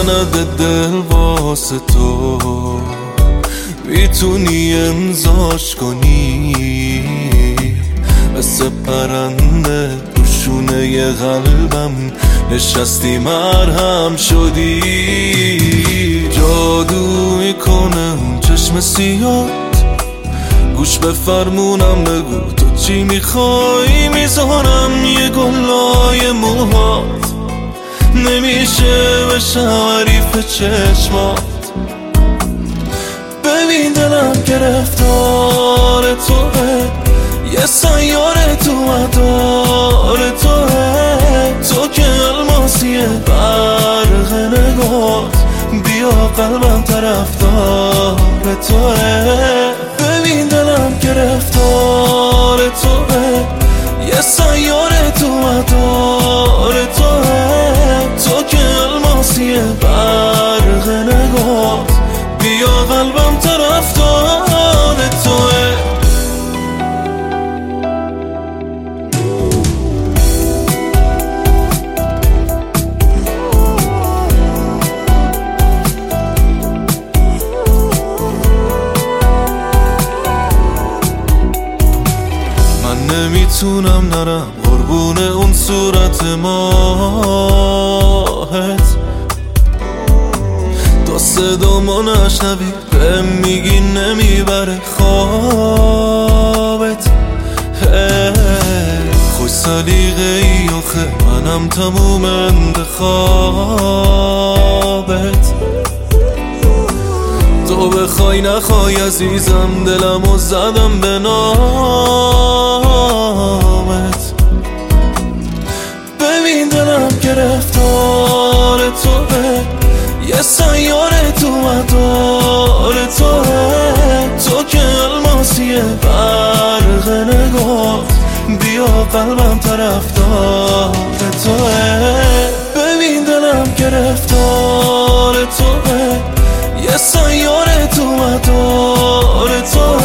سند دل واسه تو میتونی امضاش کنی، مثل پرنده تو شونه قلبم نشستی مرهم شدی. جادو میکنه اون چشم سیاد، گوش به فرمونم بگو تو چی میخوای، میذارم یه گلای موهات، نمیشه بشم حریف چشمات. ببین دلم گرفتار توه، یه سیاره تو مدار توه، تو که الماسیه برق نگات، بیا قلبم طرفدار توه. ببین دلم گرفتار توه، یه سیاره تو مدار توه، تو که الماسیه برق نگات، بیا قلبم طرفدار توه. نمیتونم نرم قربون اون صورت ماهت، تا صدامو نشنوی بهم میگی نمیبره خوابت. خوش سلیقه ای آخه منم تموم انتخابت، تو بخوای نخوای عزیزم دلمو زدم به نامت. ببین دلم گرفتار توه، یه سیاره تو مدار توه، تو که الماسیه برق نگات، بیا قلبم طرفدار توه. ببین دلم گرفتار توه، یه سیاره تو مدار توه،